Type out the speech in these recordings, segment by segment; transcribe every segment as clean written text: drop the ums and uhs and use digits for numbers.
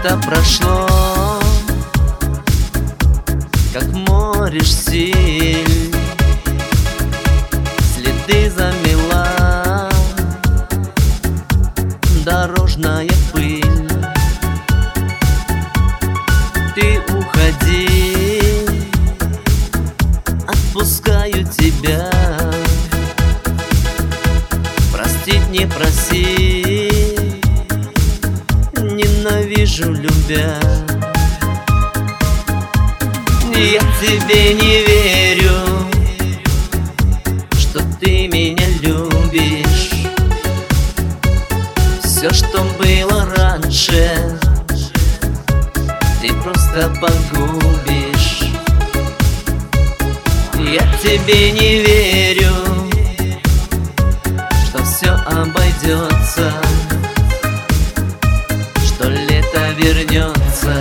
Лето прошло, как море силь, следы замела дорожная пыль. Ты уходи, отпускаю тебя. Простить не проси, ненавижу, любя. Я тебе не верю, что ты меня любишь. Все, что было раньше, ты просто погубишь. Я тебе не верю, что все обойдется, что лето вернется.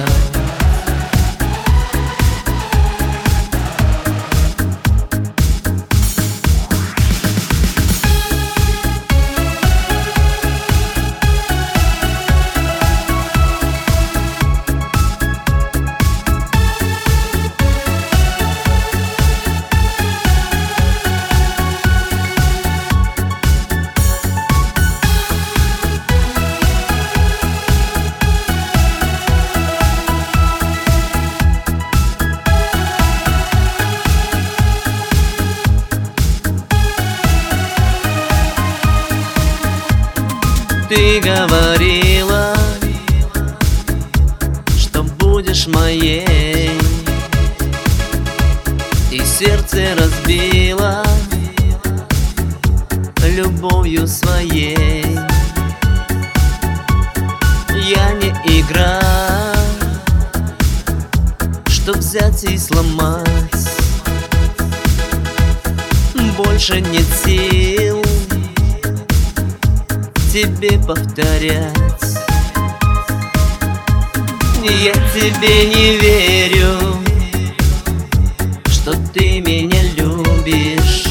Ты говорила, что будешь моей, и сердце разбила любовью своей. Я не игра, чтоб взять и сломать. Больше нет сил тебе повторять. Я тебе не верю, что ты меня любишь.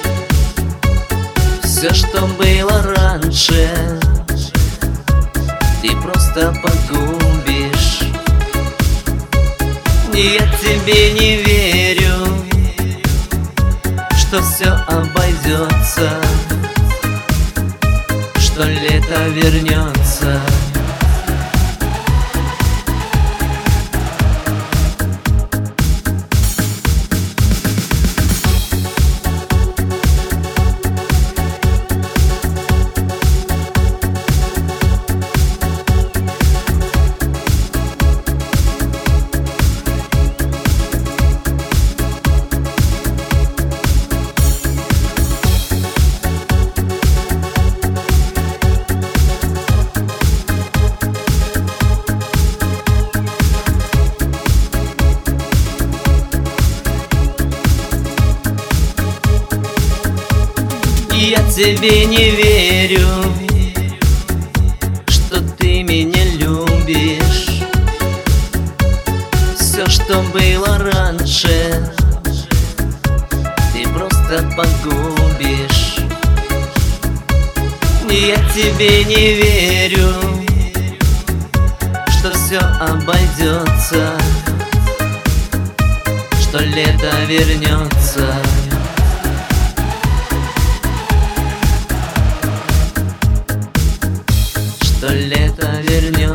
Все, что было раньше, ты просто погубишь. Я тебе не верю, что все обойдется, что лето вернется. Я тебе не верю, что ты меня любишь. Все, что было раньше, ты просто погубишь. Я тебе не верю, что все обойдется, что лето вернется. Что лето вернется.